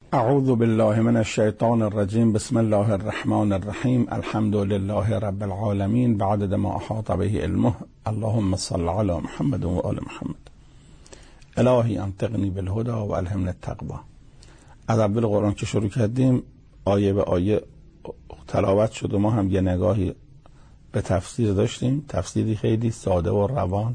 اعوذ بالله من الشیطان الرجیم. بسم الله الرحمن الرحیم. الحمد لله رب العالمین بعدد ما احاط به علمه. اللهم صل علی محمد و آل محمد. الهی انطقنی بالهدى و الهمنی التقوی. از اول قرآن که شروع کردیم آیه به آیه تلاوت شد و ما هم یه نگاهی به تفسیر داشتیم، تفسیری خیلی ساده و روان.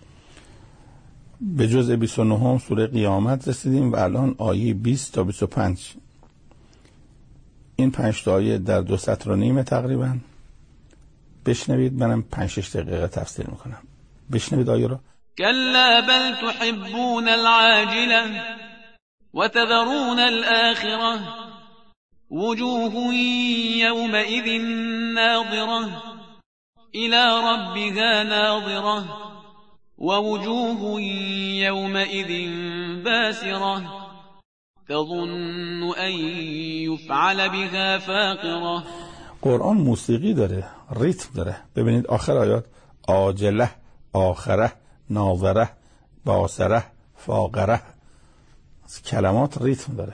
به جزء 29 سوره قیامت رسیدیم و الان آیه 20 تا 25. این 5 تا آیه در 2 سطر و نیم تقریبا. بشنوید، منم 5-6 دقیقه تفسیر میکنم. بشنوید آیه رو. كلا بل تحبون العاجلة وتذرون الآخرة وجوه يومئذ ناظرة إلى ربها ناظرة ووجوه يومئذ باسرة تظن أن يفعل بها فاقرة. قرآن موسیقی داره، ریتم داره. ببینید آخر آیات: عاجله، آخره، ناظره، باسره، فاقره. کلمات ریتم داره.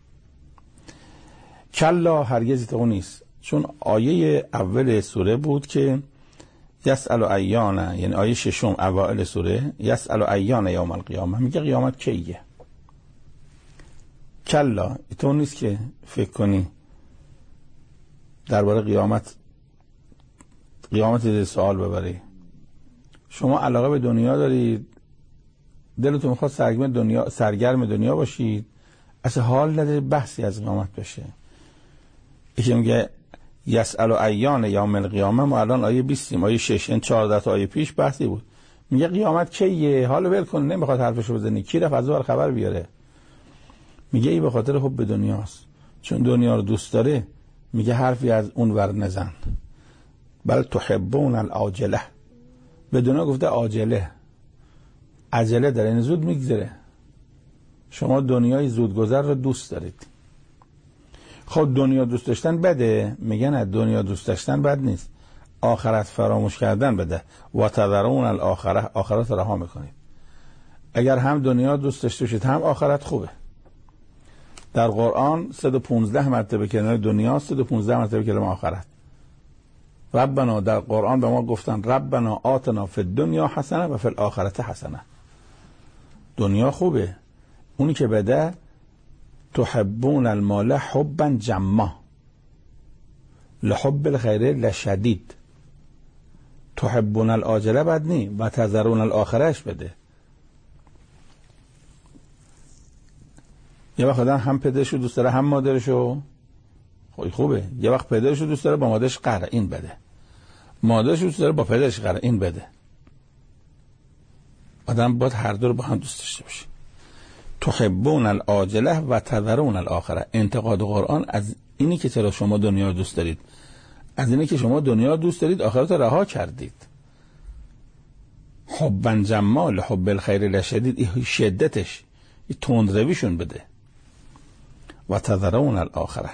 کلا هرگز تو نیست، چون آیه اول سوره بود که یسأل ایان، یعنی آیه 6 اوائل سوره، یسأل ایان یوم القیامه، میگه قیامت کیه. کلا تو نیست که فکر کنی درباره قیامت سوال ببری. شما علاقه به دنیا دارید، دلتون میخواد سرگرم دنیا باشید، اصلا حال نداری بحثی از قیامت بشه. یکی میگه یسأل ایان یوم القیامه، ما الان آیه 20 آیه 6 این 14 تا آیه پیش بحثی بود. میگه قیامت کیه، حالا ول کن، نمیخواد حرفشو بزنی، کی رفت از اون خبر بیاره. میگه ای به خاطر حب دنیاست، چون دنیا رو دوست داره. میگه حرفی از اون ور نزن. بل تحبون العاجله، به دنیا گفته عاجله، عجله داره، این زود میگذره. شما دنیای زودگذر رو دوست دارید. خب دنیا دوست داشتن بده؟ میگن نه، دنیا دوست داشتن بد نیست، آخرت فراموش کردن بده. و تذرون الاخره، آخرت رها میکنید. اگر هم دنیا دوست داشته باشید هم آخرت خوبه. در قرآن 115 مرتبه کلمه دنیا، 115 مرتبه کلمه آخرت. ربنا، در قرآن به ما گفتن ربنا آتنا فی الدنیا حسنه و فی الاخرة حسنه. دنیا خوبه، اونی که بده تحبون المال حبا جما لحب الخیر لشدید. تحبون العاجله بد نی، و تذرون الاخرهش بده. یه وقت آدم هم پدرشو دوست داره هم مادرشو، خوبه. یه وقت پدرشو دوست داره با مادرش قهره، این بده. مادرشو دوست داره با پدرش قهره، این بده. آدم باید هر دو رو با هم دوست داشته باشه. تحبون العاجله و تذرون الاخره. انتقاد قرآن از اینی که چرا شما دنیا رو دوست دارید، از اینی که شما دنیا رو دوست دارید آخرت رو رها کردید. حبا جما لحب الخیر لشدید، این شدتش، این تندرویشون بده. و تذرون الاخره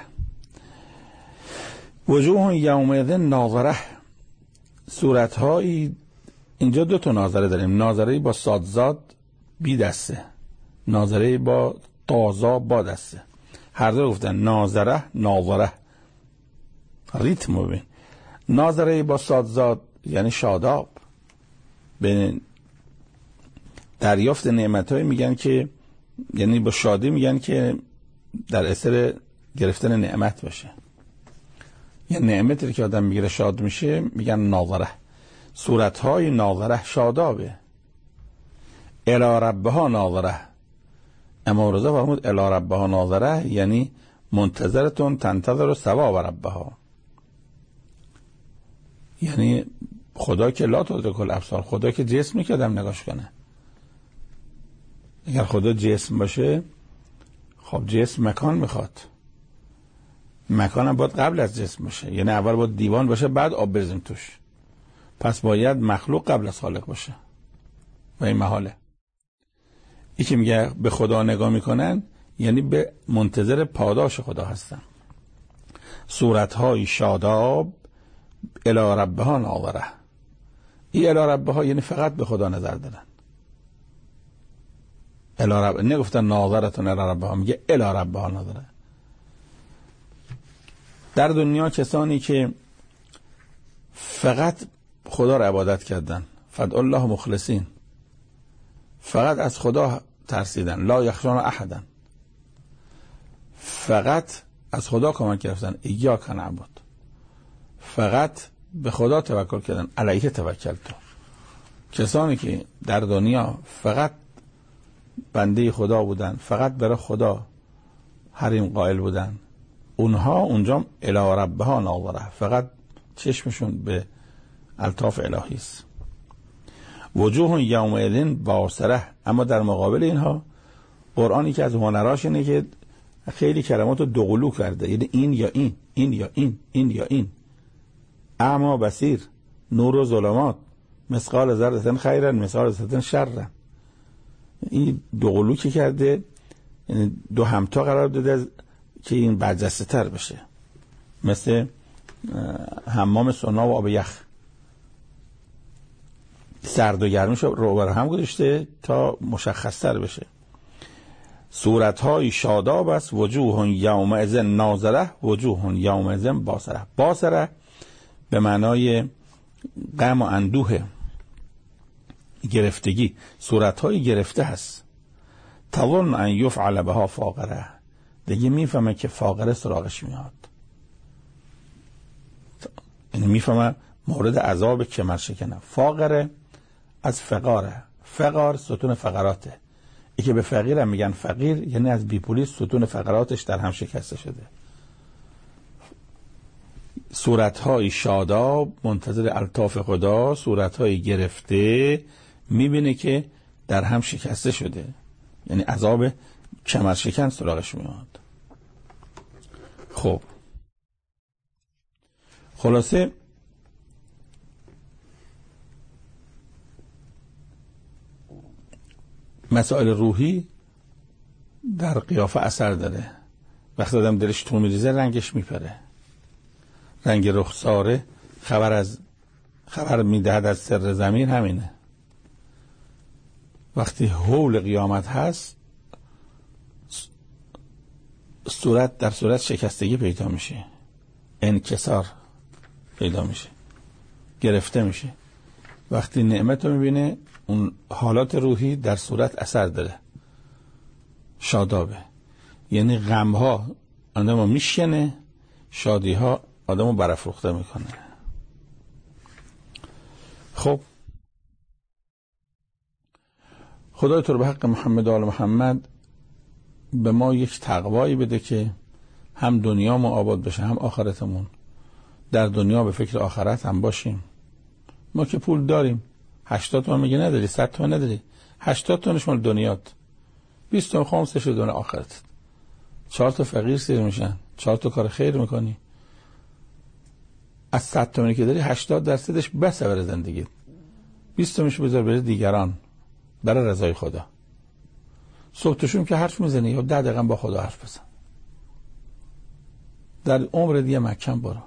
وجوه یومئذ ناظره. صورت‌های اینجا 2 تا ناظره داریم. ناظره با صادزاد بی دسته، ناظره با تازا با دسته. هر دو گفتن ناظره ناظره. ریتم ببین. ناظره با صادزاد یعنی شاداب، به دریافت نعمت‌های میگن که، یعنی با شادی میگن که در اثر گرفتن نعمت باشه. یه نعمتی که آدم میگیره شاد میشه میگن ناظره. صورت‌های ناظره شادابه. الی ربها ناظره. اما رضا فرمود الی ربها ناظره یعنی منتظرتون تنتظر ثواب ربها. یعنی خدا که لا تدرک الابصار، خدا که جسم نیست که آدم نگاش کنه. اگر خدا جسم باشه خب جسم مکان میخواد، مکان هم باید قبل از جسم باشه. یعنی اول باید دیوان باشه بعد آب بریزیم توش. پس باید مخلوق قبل از خالق باشه و این محاله. یکی میگه به خدا نگاه میکنن یعنی به منتظر پاداش خدا هستن. صورتهای شاداب الی ربها ناظره. این الی ربها یعنی فقط به خدا نظر دارن. الی رب، نگفتن ناظرتون الی ربها، میگه الی ربها ناظره. در دنیا کسانی که فقط خدا را عبادت کردن، فدع الله مخلصین، فقط از خدا ترسیدن، لا یخشون احدا، فقط از خدا کمک گرفتن، ایاک نعبد، فقط به خدا توکل کردن، علیه توکلت. کسانی که در دنیا فقط بنده خدا بودن، فقط برای خدا حریم قائل بودن، اونها اونجا الی ربها ناظره، فقط چشمشون به الطاف الهی است. وجوه یومئذ باسره. اما در مقابل اینها قرآنی که از هنراش اینه که خیلی کلمات رو دوقلو کرده، یعنی این یا این، این یا این، این یا این. اعما بصیر، نور و ظلمات، مثقال ذره خیرا مثقال ذره شرا. این دوقلو که کرده، یعنی دو همتا قرار داده که این برجسته تر بشه، مثل حمام سونا و آب یخ، سرد و گرمش رو بر هم گذاشته تا مشخص تر بشه. صورت‌های شاداب است، وجوه یومئذ ناظره، وجوه یومئذ باسره. باسره به معنای غم و اندوه، گرفتگی، صورت‌های گرفته هست. تظن ان یفعل بها فاقره، دیگه میفهمه که فاقره سراغش میاد، یعنی میفهمه مورد عذاب کمر شکنه. فاقره از فقاره، فقار ستون فقراته، ای که به فقیر هم میگن فقیر، یعنی از بیپولی ستون فقراتش در هم شکسته شده. صورتهای شاداب منتظر الطاف خدا، صورتهای گرفته میبینه که در هم شکسته شده، یعنی عذاب کمر شکن سراغش میاد. خب خلاصه مسائل روحی در قیافه اثر داره. وقتی آدم دلش تو میریزه رنگش میپره، رنگ رخساره خبر میدهد از سر زمین همینه. وقتی حول قیامت هست صورت در صورت شکستگی پیدا میشه، انکسار پیدا میشه، گرفته میشه. وقتی نعمت رو میبینه اون حالات روحی در صورت اثر داره، شادابه، یعنی غمها آدمو میشکنه، شادیها آدمو برافروخته میکنه. خب خدای تو رو به حق محمد و آل محمد به ما یک تقوایی بده که هم دنیامون آباد بشه هم آخرتمون. در دنیا به فکر آخرت هم باشیم. ما که پول داریم، 80 تومن میگه نداری، 100 تومن نداری، 80 تومنش مال دنیات، 20 تومن خامسش دونه آخرت. 4 تا فقیر سیر میشن، 4 تا کار خیر میکنی، از 100 تومنی که داری 80% بس برای زندگی، 20 تومنش بذار برای دیگران، برای رضای خدا. صبح تا شب که حرف میزنی یا 10 دقیقه با خدا حرف بزن. در عمر دیگه مکم برو.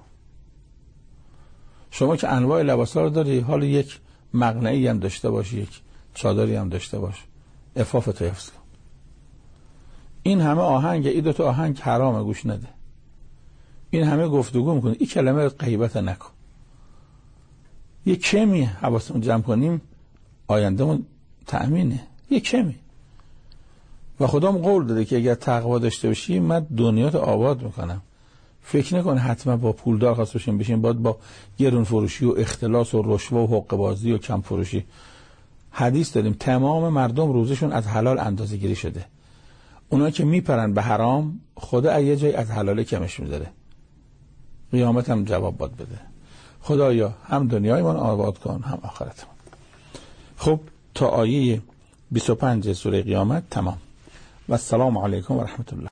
شما که انواع لباسا رو داری، حالا یک مقنعی هم داشته باش، یک چادری هم داشته باش، عفافتو حفظ کن. این همه آهنگ، این 2 تا آهنگ حرامه، گوش نده. این همه گفتگو میکنی، این کلمه غیبت نکن. یه کمی حواسمون جمع کنیم آیندهمون تأمینه، یه کمی. و خدام قول داده که اگر تقوا داشته باشی من دنیات آباد میکنم. فکر نکن حتما با پولدار خواست بشین باید با گرون فروشی و اختلاس و رشوه و حقه بازی و کم فروشی. حدیث داریم تمام مردم روزشون از حلال اندازه گیری شده. اونا که میپرن به حرام خدا یه جای از حلاله کمش میذاره. قیامت هم جواب باد بده. خدایا هم دنیایمان آباد کن هم آخرتمان. خب تا آیه 25 سوره قیامت تمام. و السلام علیکم و رحمت الله.